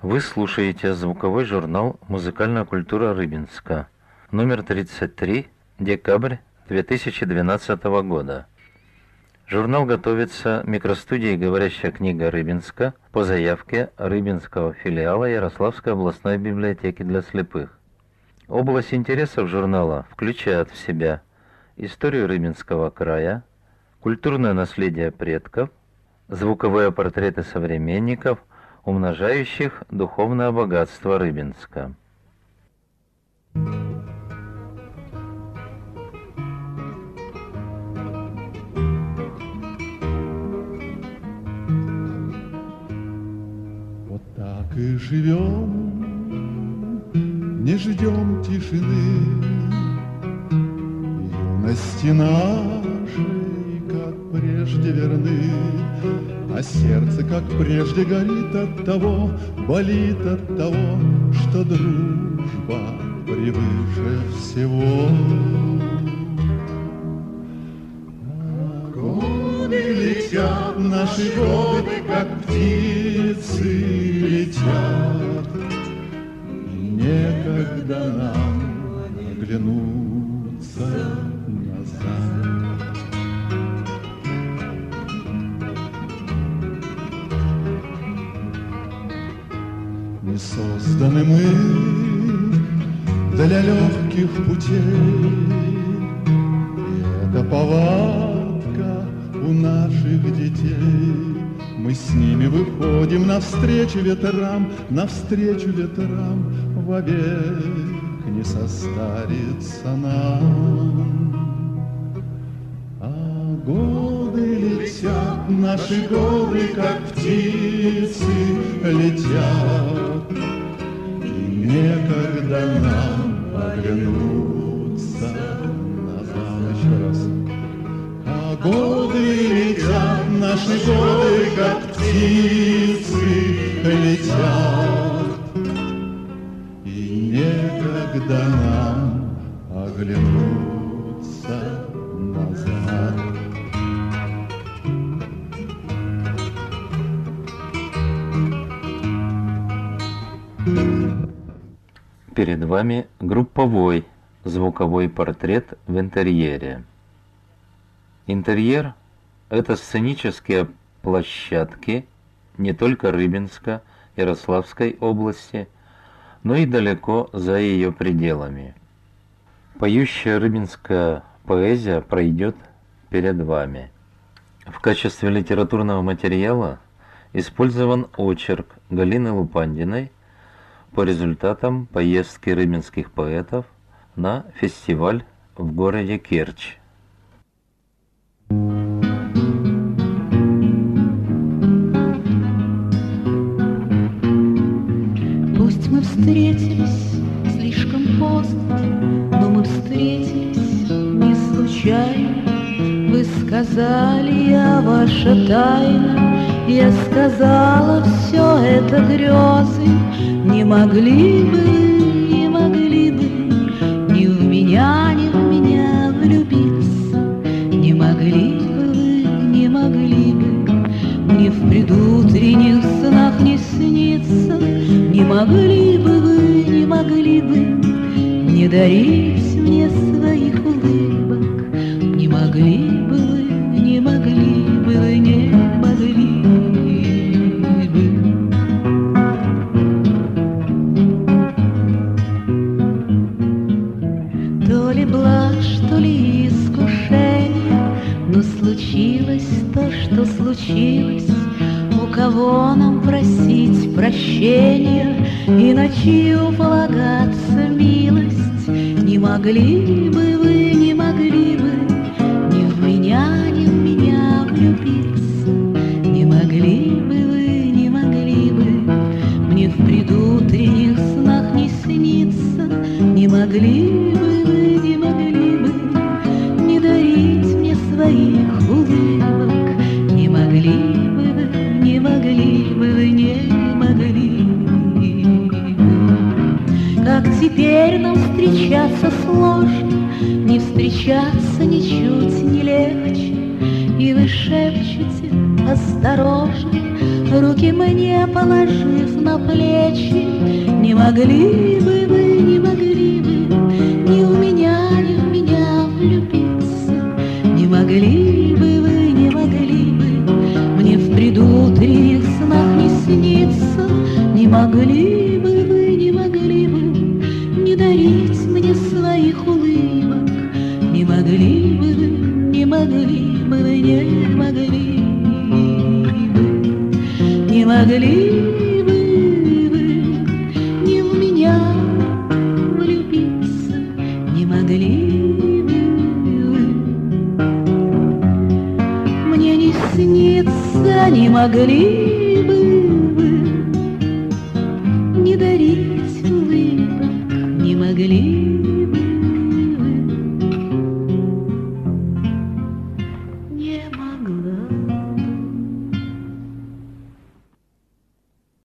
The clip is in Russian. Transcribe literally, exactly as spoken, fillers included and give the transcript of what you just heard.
Вы слушаете звуковой журнал «Музыкальная культура Рыбинска», номер тридцать три, декабрь две тысячи двенадцатого года. Журнал готовится микростудией «Говорящая книга Рыбинска» по заявке Рыбинского филиала Ярославской областной библиотеки для слепых. Область интересов журнала включает в себя историю Рыбинского края, культурное наследие предков, звуковые портреты современников, умножающих духовное богатство Рыбинска. Вот так и живем, не ждем тишины, юности нашей, как прежде верны, а сердце, как прежде, горит от того, болит от того, что дружба превыше всего. А годы летят, наши годы, как птицы летят, и некогда нам оглянуться назад. Не созданы мы для легких путей, и это повадка у наших детей. Мы с ними выходим навстречу ветрам, навстречу ветрам, вовек не состарится нам. А годы летят, наши годы, как птицы летят, и некогда нам оглянуться назад. Еще раз. А годы летят, наши годы, как птицы летят, и некогда нам оглянуться назад. Перед вами групповой звуковой портрет в интерьере. Интерьер – это сценические площадки не только Рыбинска, Ярославской области, но и далеко за ее пределами. Поющая рыбинская поэзия пройдет перед вами. В качестве литературного материала использован очерк Галины Лупандиной по результатам поездки рыбинских поэтов на фестиваль в городе Керчь. Пусть мы встретились слишком поздно, но мы встретились не случайно. Вы сказали, я ваша тайна, я сказала, все это грезы. Не могли бы, не могли бы ни в меня, ни в меня влюбиться. Не могли бы вы, не могли бы ни в предутренних снах не сниться. Не могли бы вы, не могли бы не дарить мне своих улыбок. Не могли бы вы, не могли бы вы, не могли бы. То ли блажь, то ли искушение, но случилось то, что случилось. У кого нам просить прощения и на чью полагаться милость? Не могли бы вы, не могли бы ни в меня, ни в меня влюбиться. Не могли бы вы, не могли бы мне в предутренних снах не сниться. Не могли бы вы, не могли бы не дарить мне своих улыбок. Не могли бы вы, не могли бы вы, не могли бы. Как теперь нам встречаться сложно, не встречаться ничуть не легче. И вы шепчете осторожно, руки мне положив на плечи, не могли бы вы, не могли бы ни у меня, ни в меня влюбиться, не могли бы вы, не могли бы мне в предутренних снах не сниться, не могли бы вы, не могли бы не дарить мне своих улыбок, не могли бы вы, не могли бы вы, не могли бы, не могли бы вы не в меня влюбиться, не могли бы вы мне не сниться, не могли